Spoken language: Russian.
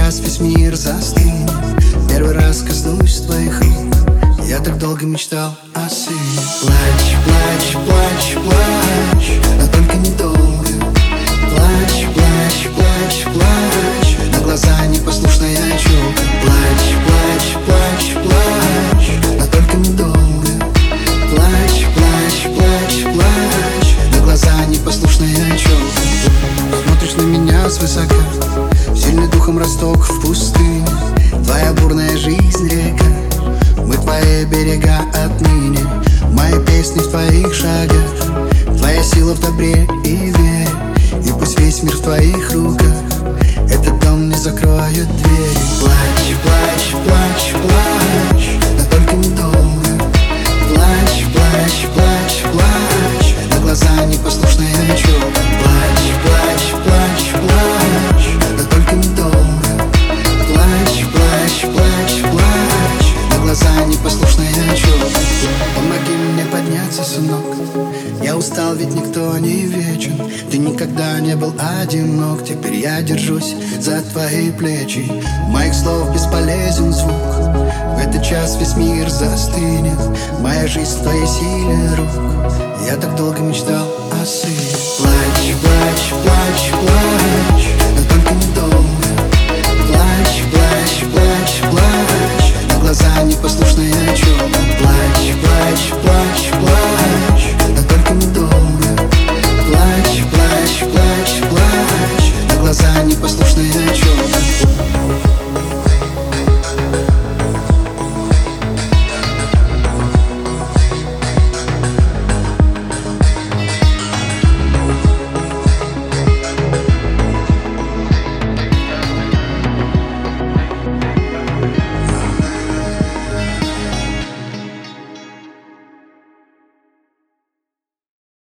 час весь мир застынет. Первый раз коснусь твоих рук. Я так долго мечтал о сыне. Плачь, плачь, плачь, плачь, но только недолго. Плачь, плачь, плачь, плачь, на глаза непослушная челка. Плачь, плачь, плачь, плачь, но только недолго. Плачь, плачь, плачь, плачь, на глаза непослушная челка. Смотришь на меня свысока, сильный духом росток в пустыне. Твоя бурная жизнь река, мы твои берега отныне. Мои песни в твоих шагах, твоя сила в добре и вере. И пусть весь мир в твоих руках, этот дом не закроет двери. Плачь, плачь, плачь, плачь, но только недолго. Плачь, плачь, плачь, плачь, на глаза непослушная челка. Плачь, плачь, плачь, плачь, но только недолго. Плачь, плачь, плачь, плачь, на глаза непослушная челка. Помоги мне подняться, сынок, я устал, ведь никто не вечен. Ты никогда не был одинок, теперь я держусь за твои плечи. Моих слов бесполезен звук, в этот час весь мир застынет. Моя жизнь в твоей силе рук, я так долго мечтал о сыне. Плачь, плачь, плачь, плачь,